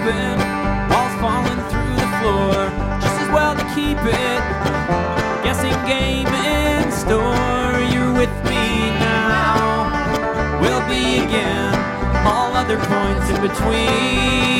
open, walls falling through the floor. Just as well to keep it. Guessing game in store. You're with me now. We'll be again. All other points in between.